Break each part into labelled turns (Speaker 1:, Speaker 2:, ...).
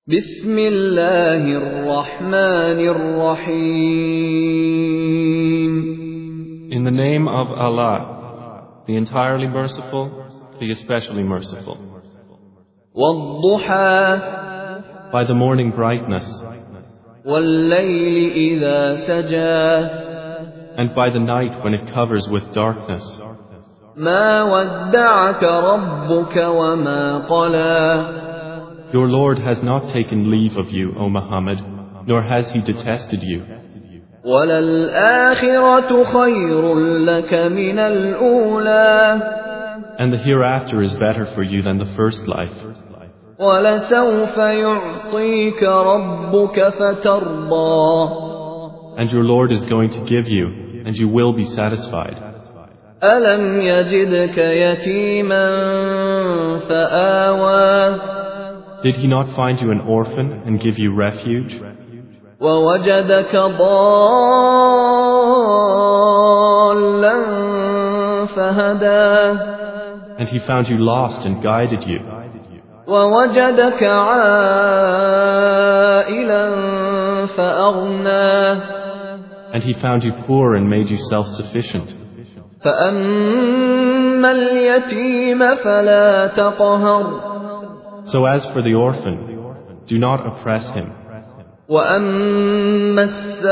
Speaker 1: بسم الله الرحمن الرحيم.
Speaker 2: In the name of Allah, the entirely merciful, the especially merciful.
Speaker 1: والضحى
Speaker 2: By the morning brightness,
Speaker 1: والليل إذا سجى
Speaker 2: and by the night when it covers with darkness.
Speaker 1: ما ودعك ربك وما قلى.
Speaker 2: Your Lord has not taken leave of you, O Muhammad, nor has He detested you.
Speaker 1: وَلَلْآخِرَةُ خَيْرٌ لَكَ مِنَ الْأُولَى.
Speaker 2: And the hereafter is better for you than the first life.
Speaker 1: وَلَسَوْفَ يُعْطِيكَ رَبُّكَ فَتَرْضَى.
Speaker 2: And your Lord is going to give you, and you will be satisfied.
Speaker 1: أَلَمْ يَجِدْكَ يَتِيمًا فَآوَى.
Speaker 2: Did He not find you an orphan and give you refuge?
Speaker 1: وَوَجَدَكَ ضَالًّا فَهَدَى.
Speaker 2: And He found you lost and guided you.
Speaker 1: وَوَجَدَكَ عَائِلًا فَأَغْنَى.
Speaker 2: And He found you poor and made you self-sufficient.
Speaker 1: فَأَمَّا الْيَتِيمَ فَلَا تَقْهَرْ.
Speaker 2: So as for the orphan, do not oppress him.
Speaker 1: وَأَمَّا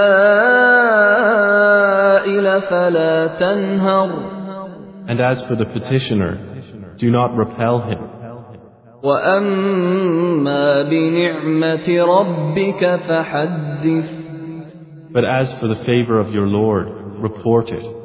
Speaker 1: السَّائِلَ فَلَا تَنْهَرْ.
Speaker 2: And as for the petitioner, do not repel him.
Speaker 1: وَأَمَّا بِنِعْمَةِ رَبِّكَ فَحَدِّثْ.
Speaker 2: But as for the favor of your Lord, report it.